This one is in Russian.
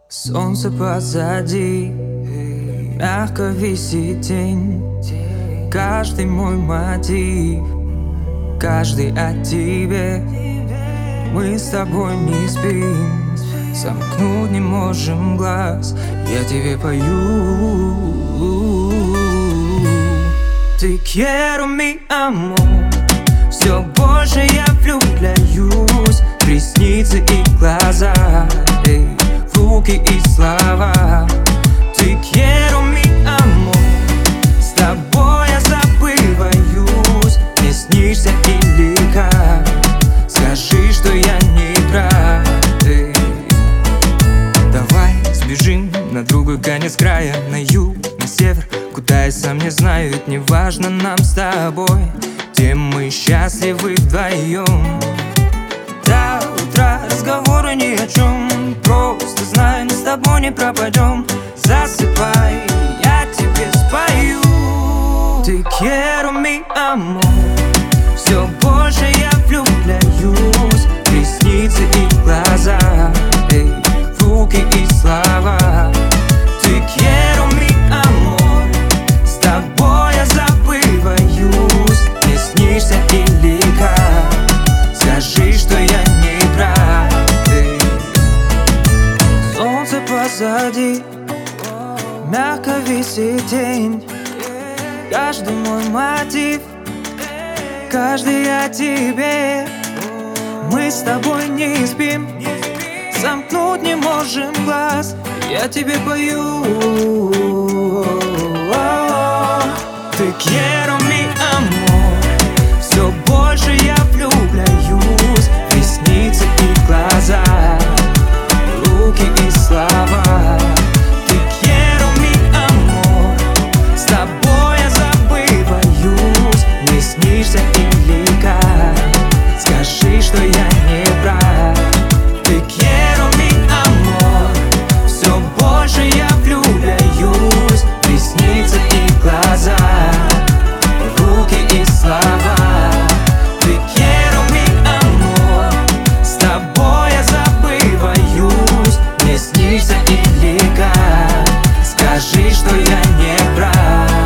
Солнце позади, мягко висит тень. Каждый мой мотив, каждый о тебе. Мы с тобой не спим, сомкнуть не можем глаз. Я тебе пою. Te quiero, mi amor. Все больше я влюбляюсь в ресницы и глаза, в руки и слова. Te quiero, mi amor. С тобой я забываюсь. Мне снишься или как? Скажи, что я не прав. Давай сбежим на другой конец края, на юг, на север, куда я сам не знаю. Ведь не важно нам с тобой, тем мы счастливы вдвоем. До утра разговоры ни о чем. Просто знай, мы с тобой не пропадем. Засыпай, я тебе спою. Te quiero, mi amor. Все больше я влюбляюсь в ресницы и глаза, в руки и слова. Te quiero, mi amor. С тобой я забываюсь. Мне снишься или как? Скажи, что я не прав. Солнце позади, мягко висит тень. Каждый мой мотив, каждый о тебе. Мы с тобой не спим, сомкнуть не можем глаз. Я тебе пою. Te quiero, mi amor. Все больше я влюбляюсь в ресницы и глаза, руки и слова. Te quiero, mi amor. С тобой я забываюсь. Не снишься или как? Скажи, что я не прав. Te quiero, mi amor. Все больше я влюбляюсь в ресницы и глаза, руки и слова. Te quiero, mi amor. С тобой я забываюсь. Мне снишься или как? Скажи, что я не прав.